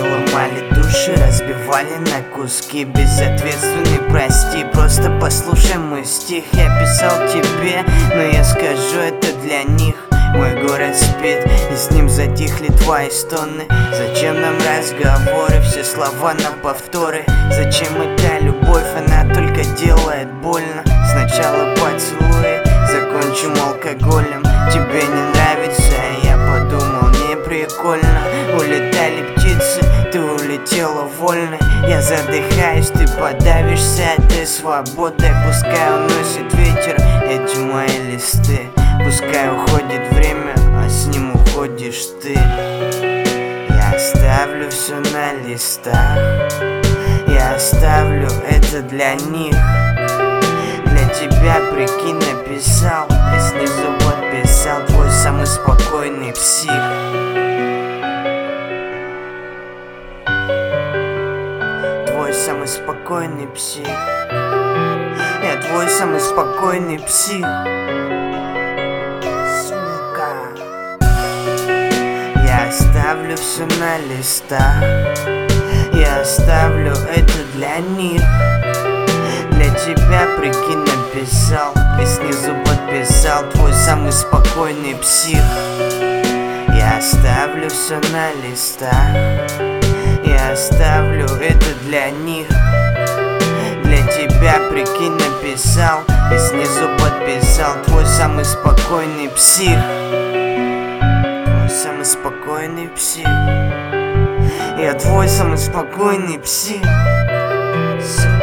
ломали души, разбивали на куски. Безответственный, прости, просто послушай мой стих. Я писал тебе, но я скажу это для них. Мой город спит, и с ним затихли твои стоны. Зачем нам разговоры, все слова на повторы? Зачем эта любовь, она только делает больно. Сначала поцелуи, закончим алкоголем. Тебе не нравится, я подумал, не прикольно. Улетали птицы, ты улетела вольно. Я задыхаюсь, ты подавишься этой свободой. Пускай уносит ветер эти мои листы. Пускай уходит время, а с ним уходишь ты. Я оставлю все на листах. Я оставлю это для них. Для тебя, прикинь, написал, и снизу подписал твой самый спокойный псих. Твой самый спокойный псих. Я твой самый спокойный псих. Я оставлю все на листах. Я оставлю это для них. Для тебя, прикинь, написал, и снизу подписал твой самый спокойный псих. Я оставлю все на листах. Я оставлю это для них. Для тебя, прикинь, написал, и снизу подписал твой самый спокойный псих. Самый спокойный псих. Я твой самый спокойный псих.